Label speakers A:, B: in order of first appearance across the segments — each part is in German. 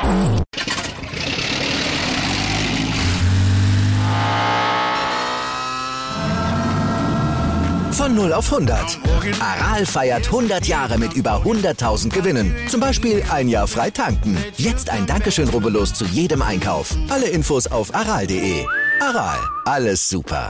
A: Von 0 auf 100. Aral feiert 100 Jahre mit über 100.000 Gewinnen. Zum Beispiel ein Jahr frei tanken. Jetzt ein Dankeschön, rubbellos zu jedem Einkauf. Alle Infos auf aral.de. Aral, alles super.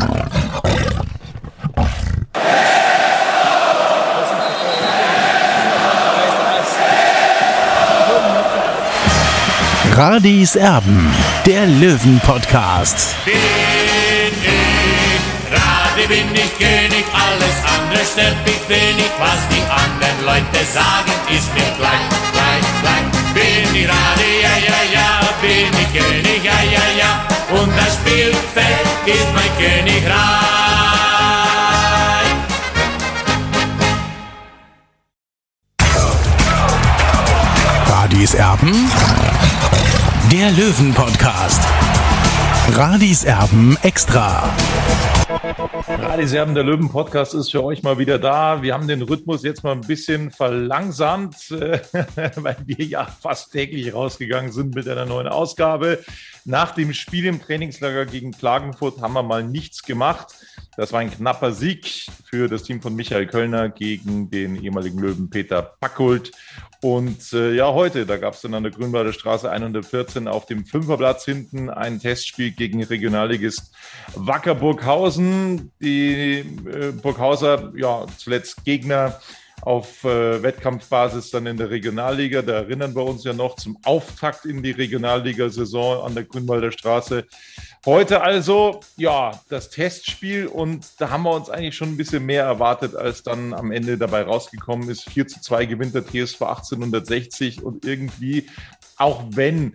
B: Radis Erben, der Löwen-Podcast.
C: Bin ich König, alles andere stört mich wenig. Was die anderen Leute sagen, ist mir gleich. Bin ich Rade, ja, bin ich König, ja. Und das Spielfeld ist mein Königreich.
B: Radis Erben, der Löwen-Podcast. Radis Erben extra.
D: Radis Erben, der Löwen-Podcast ist für euch mal wieder da. Wir haben den Rhythmus jetzt mal ein bisschen verlangsamt, weil wir ja fast täglich rausgegangen sind mit einer neuen Ausgabe. Nach dem Spiel im Trainingslager gegen Klagenfurt haben wir mal nichts gemacht. Das war ein knapper Sieg für das Team von Michael Kölner gegen den ehemaligen Löwen Peter Packhult. Und heute, da gab es dann an der Grünwalder Straße 114 auf dem Fünferplatz hinten ein Testspiel gegen Regionalligist Wacker Burghausen. Die Burghauser, zuletzt Gegner auf Wettkampfbasis dann in der Regionalliga. Da erinnern wir uns ja noch zum Auftakt in die Regionalliga-Saison an der Grünwalder Straße. Heute also, das Testspiel, und da haben wir uns eigentlich schon ein bisschen mehr erwartet, als dann am Ende dabei rausgekommen ist. 4:2 gewinnt der TSV 1860, und irgendwie, auch wenn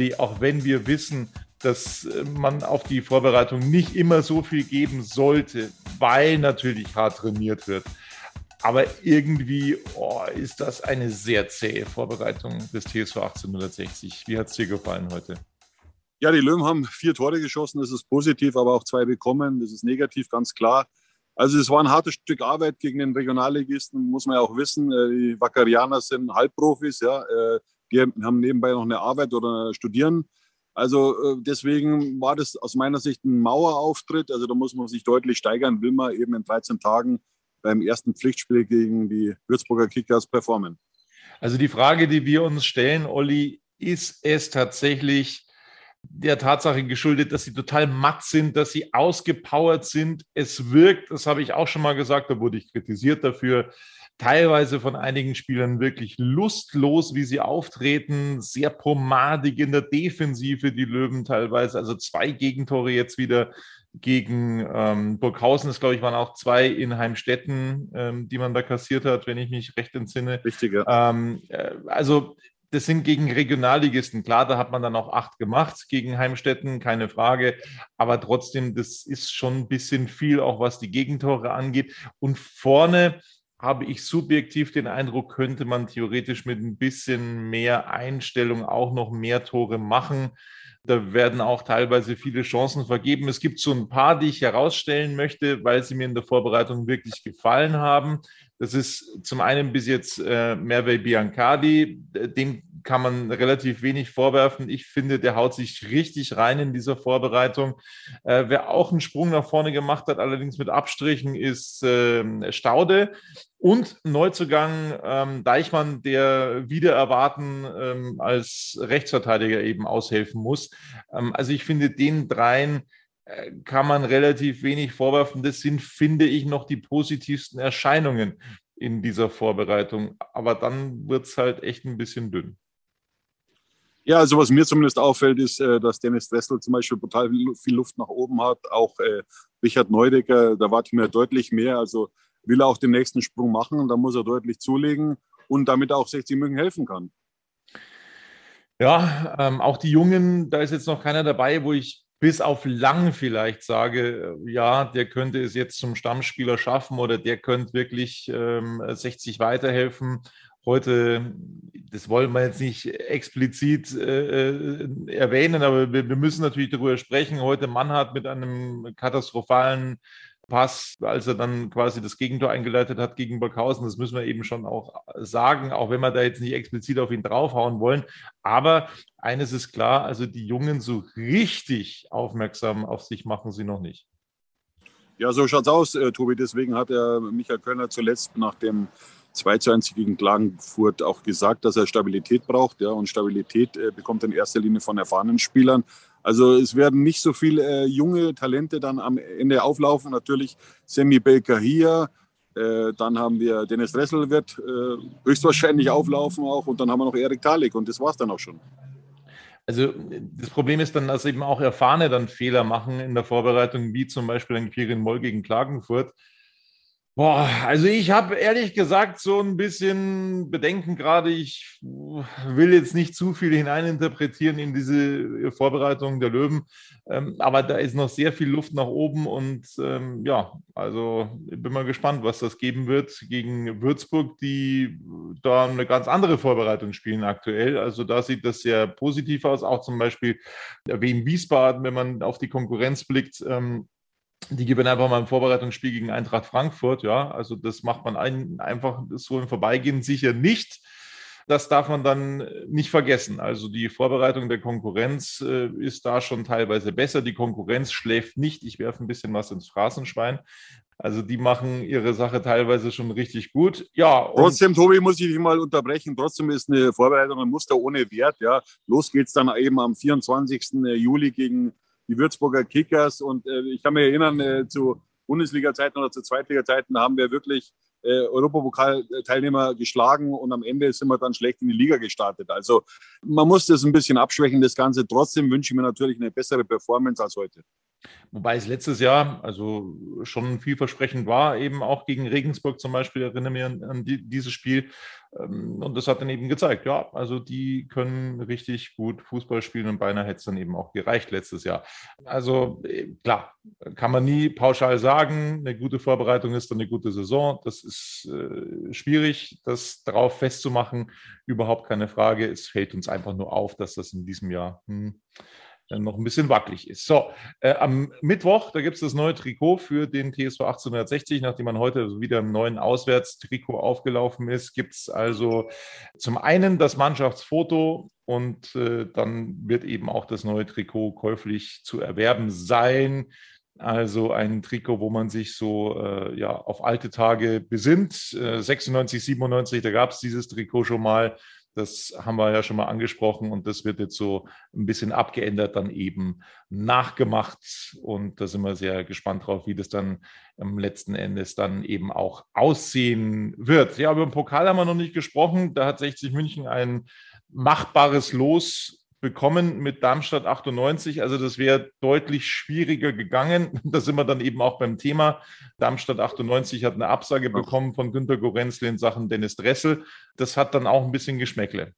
D: wir wissen, dass man auf die Vorbereitung nicht immer so viel geben sollte, weil natürlich hart trainiert wird. Aber irgendwie ist das eine sehr zähe Vorbereitung des TSV 1860. Wie hat es dir gefallen heute?
E: Ja, die Löwen haben 4 Tore geschossen, das ist positiv, aber auch 2 bekommen, das ist negativ, ganz klar. Also es war ein hartes Stück Arbeit gegen den Regionalligisten, muss man ja auch wissen. Die Wackerianer sind Halbprofis, die haben nebenbei noch eine Arbeit oder studieren. Also deswegen war das aus meiner Sicht ein Mauerauftritt. Also da muss man sich deutlich steigern, will man eben in 13 Tagen beim ersten Pflichtspiel gegen die Würzburger Kickers performen.
D: Also die Frage, die wir uns stellen, Olli, ist es tatsächlich der Tatsache geschuldet, dass sie total matt sind, dass sie ausgepowert sind? Es wirkt, das habe ich auch schon mal gesagt, da wurde ich kritisiert dafür, teilweise von einigen Spielern wirklich lustlos, wie sie auftreten, sehr pomadig in der Defensive, die Löwen teilweise, also 2 Gegentore jetzt wieder gegen Burghausen. Das, glaube ich, waren auch 2 in Heimstetten, die man da kassiert hat, wenn ich mich recht entsinne.
E: Richtig, ja.
D: Also das sind gegen Regionalligisten. Klar, da hat man dann auch 8 gemacht gegen Heimstetten, keine Frage. Aber trotzdem, das ist schon ein bisschen viel, auch was die Gegentore angeht. Und vorne habe ich subjektiv den Eindruck, könnte man theoretisch mit ein bisschen mehr Einstellung auch noch mehr Tore machen. Da werden auch teilweise viele Chancen vergeben. Es gibt so ein paar, die ich herausstellen möchte, weil sie mir in der Vorbereitung wirklich gefallen haben. Das ist zum einen bis jetzt Merve Biancardi. Dem kann man relativ wenig vorwerfen. Ich finde, der haut sich richtig rein in dieser Vorbereitung. Wer auch einen Sprung nach vorne gemacht hat, allerdings mit Abstrichen, ist Staude. Und Neuzugang Deichmann, der wieder erwarten als Rechtsverteidiger eben aushelfen muss. Also ich finde, den dreien kann man relativ wenig vorwerfen. Das sind, finde ich, noch die positivsten Erscheinungen in dieser Vorbereitung. Aber dann wird es halt echt ein bisschen dünn.
E: Ja, also was mir zumindest auffällt, ist, dass Dennis Dressel zum Beispiel total viel Luft nach oben hat. Auch Richard Neudecker, da warte ich mir deutlich mehr. Also will er auch den nächsten Sprung machen, da muss er deutlich zulegen und damit auch 60 München helfen kann.
D: Ja, auch die Jungen, da ist jetzt noch keiner dabei, wo ich bis auf Lang vielleicht sage, ja, der könnte es jetzt zum Stammspieler schaffen oder der könnte wirklich 60 weiterhelfen. Heute, das wollen wir jetzt nicht explizit erwähnen, aber wir müssen natürlich darüber sprechen. Heute Mannhardt mit einem katastrophalen Pass, als er dann quasi das Gegentor eingeleitet hat gegen Burghausen. Das müssen wir eben schon auch sagen, auch wenn wir da jetzt nicht explizit auf ihn draufhauen wollen. Aber eines ist klar, also die Jungen so richtig aufmerksam auf sich machen sie noch nicht.
E: Ja, so schaut's aus, Tobi. Deswegen hat Michael Kölner zuletzt nach dem 2:1 gegen Klagenfurt auch gesagt, dass er Stabilität braucht. Ja, und Stabilität bekommt er in erster Linie von erfahrenen Spielern. Also es werden nicht so viele junge Talente dann am Ende auflaufen. Natürlich Semi Belka hier. Dann haben wir Dennis Dressel wird höchstwahrscheinlich auflaufen auch. Und dann haben wir noch Erik Talik. Und das war's dann auch schon.
D: Also das Problem ist dann, dass eben auch Erfahrene dann Fehler machen in der Vorbereitung, wie zum Beispiel ein Quirin Moll gegen Klagenfurt. Boah, also ich habe ehrlich gesagt so ein bisschen Bedenken gerade. Ich will jetzt nicht zu viel hineininterpretieren in diese Vorbereitung der Löwen, aber da ist noch sehr viel Luft nach oben und ja, also ich bin mal gespannt, was das geben wird gegen Würzburg, die da eine ganz andere Vorbereitung spielen aktuell. Also da sieht das sehr positiv aus, auch zum Beispiel Wien Wiesbaden, wenn man auf die Konkurrenz blickt. Die gewinnen einfach mal ein Vorbereitungsspiel gegen Eintracht Frankfurt. Ja, also das macht man einfach so im Vorbeigehen sicher nicht. Das darf man dann nicht vergessen. Also die Vorbereitung der Konkurrenz ist da schon teilweise besser. Die Konkurrenz schläft nicht. Ich werfe ein bisschen was ins Phrasenschwein. Also die machen ihre Sache teilweise schon richtig gut. Ja,
E: trotzdem, Tobi, muss ich dich mal unterbrechen. Trotzdem ist eine Vorbereitung ein Muster ohne Wert. Ja, los geht's dann eben am 24. Juli gegen die Würzburger Kickers. Und ich kann mich erinnern, zu Bundesliga-Zeiten oder zu Zweitliga-Zeiten haben wir wirklich Europapokal-Teilnehmer geschlagen und am Ende sind wir dann schlecht in die Liga gestartet. Also man muss das ein bisschen abschwächen, das Ganze. Trotzdem wünsche ich mir natürlich eine bessere Performance als heute.
D: Wobei es letztes Jahr also schon vielversprechend war, eben auch gegen Regensburg zum Beispiel, erinnere mich an dieses Spiel. Und das hat dann eben gezeigt, ja, also die können richtig gut Fußball spielen und beinahe hätte es dann eben auch gereicht letztes Jahr. Also klar, kann man nie pauschal sagen, eine gute Vorbereitung ist dann eine gute Saison. Das ist schwierig, das darauf festzumachen, überhaupt keine Frage. Es fällt uns einfach nur auf, dass das in diesem Jahr noch ein bisschen wackelig ist. So, am Mittwoch, da gibt es das neue Trikot für den TSV 1860. Nachdem man heute wieder im neuen Auswärtstrikot aufgelaufen ist, gibt es also zum einen das Mannschaftsfoto und dann wird eben auch das neue Trikot käuflich zu erwerben sein. Also ein Trikot, wo man sich so ja, auf alte Tage besinnt. 96, 97, da gab es dieses Trikot schon mal. Das haben wir ja schon mal angesprochen und das wird jetzt so ein bisschen abgeändert, dann eben nachgemacht. Und da sind wir sehr gespannt drauf, wie das dann letzten Endes dann eben auch aussehen wird. Ja, über den Pokal haben wir noch nicht gesprochen. Da hat 60 München ein machbares Los bekommen mit Darmstadt 98. Also das wäre deutlich schwieriger gegangen. Da sind wir dann eben auch beim Thema. Darmstadt 98 hat eine Absage bekommen von Günter Gorenzle in Sachen Dennis Dressel. Das hat dann auch ein bisschen Geschmäckle.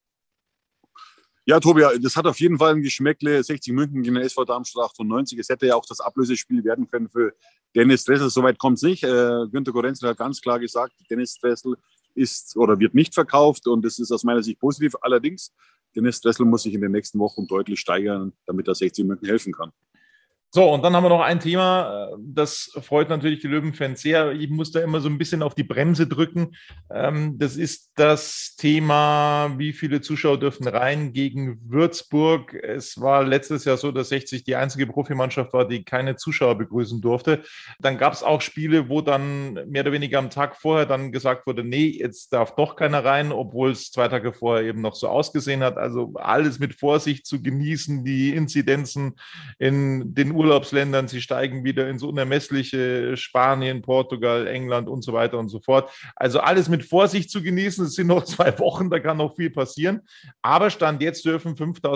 E: Ja, Tobi, das hat auf jeden Fall ein Geschmäckle. 60 München gegen den SV Darmstadt 98. Es hätte ja auch das Ablösespiel werden können für Dennis Dressel. Soweit kommt es nicht. Günter Gorenzle hat ganz klar gesagt, Dennis Dressel ist oder wird nicht verkauft und das ist aus meiner Sicht positiv. Allerdings, Dennis Dressel muss sich in den nächsten Wochen deutlich steigern, damit er 60 München helfen kann.
D: So, und dann haben wir noch ein Thema, das freut natürlich die Löwenfans sehr. Ich muss da immer so ein bisschen auf die Bremse drücken. Das ist das Thema, wie viele Zuschauer dürfen rein gegen Würzburg. Es war letztes Jahr so, dass 60 die einzige Profimannschaft war, die keine Zuschauer begrüßen durfte. Dann gab es auch Spiele, wo dann mehr oder weniger am Tag vorher dann gesagt wurde, nee, jetzt darf doch keiner rein, obwohl es 2 Tage vorher eben noch so ausgesehen hat. Also alles mit Vorsicht zu genießen, die Inzidenzen in den Urlaubsländern, sie steigen wieder ins Unermessliche, Spanien, Portugal, England und so weiter und so fort. Also alles mit Vorsicht zu genießen. Es sind noch 2 Wochen, da kann noch viel passieren. Aber Stand jetzt dürfen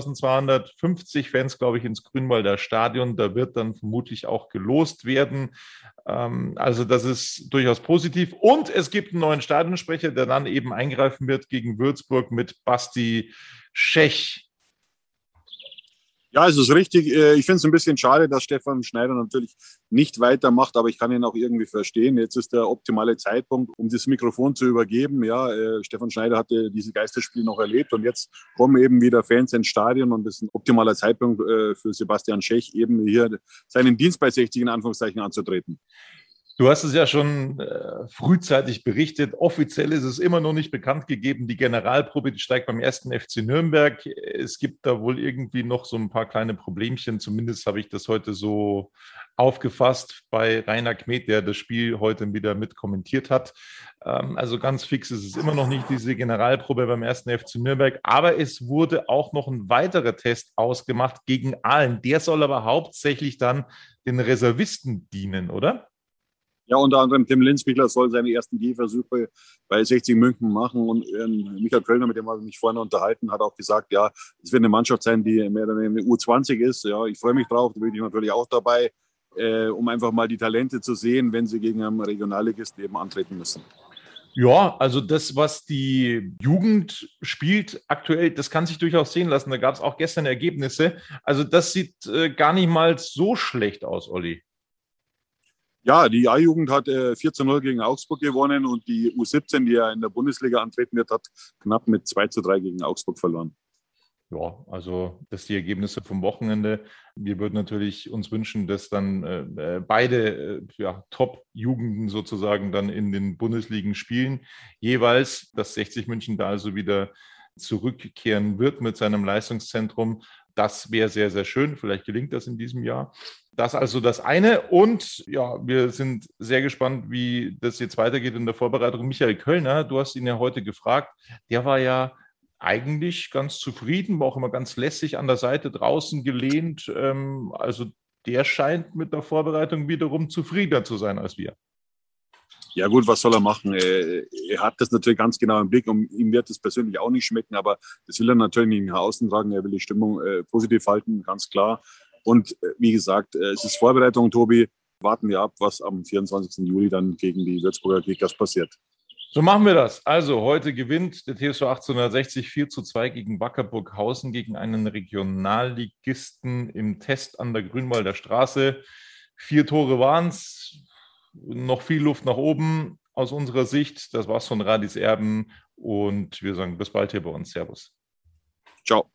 D: 5.250 Fans, glaube ich, ins Grünwalder Stadion. Da wird dann vermutlich auch gelost werden. Also das ist durchaus positiv. Und es gibt einen neuen Stadionsprecher, der dann eben eingreifen wird gegen Würzburg mit Basti Schech.
E: Ja, es ist richtig. Ich finde es ein bisschen schade, dass Stefan Schneider natürlich nicht weitermacht, aber ich kann ihn auch irgendwie verstehen. Jetzt ist der optimale Zeitpunkt, um das Mikrofon zu übergeben. Ja, Stefan Schneider hatte diese Geisterspiele noch erlebt und jetzt kommen eben wieder Fans ins Stadion und das ist ein optimaler Zeitpunkt für Sebastian Schech, eben hier seinen Dienst bei 60 in Anführungszeichen anzutreten.
D: Du hast es ja schon frühzeitig berichtet. Offiziell ist es immer noch nicht bekannt gegeben. Die Generalprobe, die steigt beim 1. FC Nürnberg. Es gibt da wohl irgendwie noch so ein paar kleine Problemchen. Zumindest habe ich das heute so aufgefasst bei Rainer Kmet, der das Spiel heute wieder mit kommentiert hat. Also ganz fix ist es immer noch nicht, diese Generalprobe beim 1. FC Nürnberg. Aber es wurde auch noch ein weiterer Test ausgemacht gegen Aalen. Der soll aber hauptsächlich dann den Reservisten dienen, oder?
E: Ja, unter anderem Tim Linzbichler soll seine ersten Gehversuche bei 60 München machen. Und Michael Kölner, mit dem habe ich mich vorhin unterhalten, hat auch gesagt, ja, es wird eine Mannschaft sein, die mehr oder weniger eine U20 ist. Ja, ich freue mich drauf, da bin ich natürlich auch dabei, um einfach mal die Talente zu sehen, wenn sie gegen einen Regionalligisten eben antreten müssen.
D: Ja, also das, was die Jugend spielt aktuell, das kann sich durchaus sehen lassen. Da gab es auch gestern Ergebnisse. Also das sieht gar nicht mal so schlecht aus, Olli.
E: Ja, die A-Jugend hat 4:0 gegen Augsburg gewonnen und die U17, die ja in der Bundesliga antreten wird, hat knapp mit 2:3 gegen Augsburg verloren.
D: Ja, also das sind die Ergebnisse vom Wochenende. Wir würden natürlich uns wünschen, dass dann beide Top-Jugenden sozusagen dann in den Bundesligen spielen. Jeweils, dass 60 München da also wieder zurückkehren wird mit seinem Leistungszentrum. Das wäre sehr, sehr schön. Vielleicht gelingt das in diesem Jahr. Das also das eine. Und ja, wir sind sehr gespannt, wie das jetzt weitergeht in der Vorbereitung. Michael Kölner, du hast ihn ja heute gefragt. Der war ja eigentlich ganz zufrieden, war auch immer ganz lässig an der Seite draußen gelehnt. Also der scheint mit der Vorbereitung wiederum zufriedener zu sein als wir.
E: Ja gut, was soll er machen? Er hat das natürlich ganz genau im Blick und ihm wird das persönlich auch nicht schmecken, aber das will er natürlich nicht nach außen tragen. Er will die Stimmung positiv halten, ganz klar. Und wie gesagt, es ist Vorbereitung, Tobi. Warten wir ab, was am 24. Juli dann gegen die Würzburger Kickers passiert.
D: So machen wir das. Also heute gewinnt der TSV 1860 4:2 gegen Wackerburghausen, gegen einen Regionalligisten im Test an der Grünwalder Straße. 4 Tore waren es. Noch viel Luft nach oben aus unserer Sicht. Das war's von Radis Erben und wir sagen bis bald hier bei uns. Servus.
E: Ciao.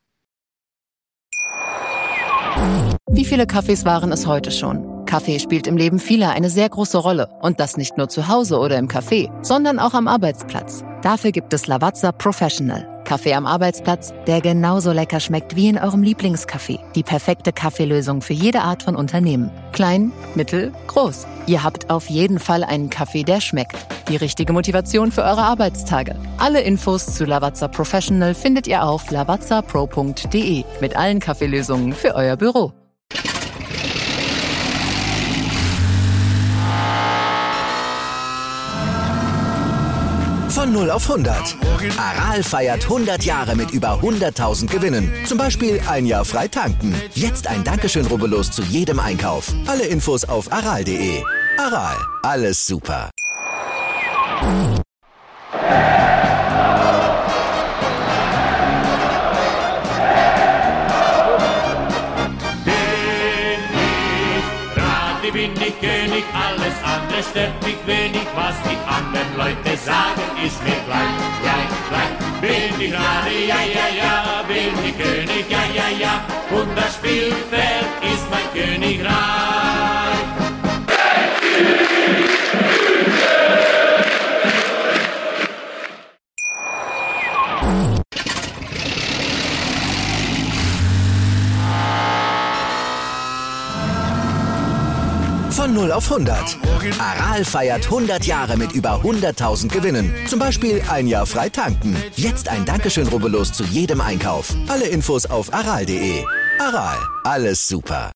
F: Wie viele Kaffees waren es heute schon? Kaffee spielt im Leben vieler eine sehr große Rolle. Und das nicht nur zu Hause oder im Café, sondern auch am Arbeitsplatz. Dafür gibt es Lavazza Professional. Kaffee am Arbeitsplatz, der genauso lecker schmeckt wie in eurem Lieblingscafé. Die perfekte Kaffeelösung für jede Art von Unternehmen. Klein, mittel, groß. Ihr habt auf jeden Fall einen Kaffee, der schmeckt. Die richtige Motivation für eure Arbeitstage. Alle Infos zu Lavazza Professional findet ihr auf lavazzapro.de mit allen Kaffeelösungen für euer Büro.
A: Von 0 auf 100. Aral feiert 100 Jahre mit über 100.000 Gewinnen. Zum Beispiel ein Jahr frei tanken. Jetzt ein Dankeschön, rubbellos zu jedem Einkauf. Alle Infos auf aral.de. Aral, alles super.
C: Bin ich König, alles andere stört mich wenig, was die anderen Leute sagen, ist mir gleich. Bin ich Rade, ja, bin ich König, ja, und das Spielfeld ist mein Königreich.
A: Von 0 auf 100. Aral feiert 100 Jahre mit über 100.000 Gewinnen. Zum Beispiel ein Jahr frei tanken. Jetzt ein Dankeschön, rubbellos zu jedem Einkauf. Alle Infos auf aral.de. Aral, alles super.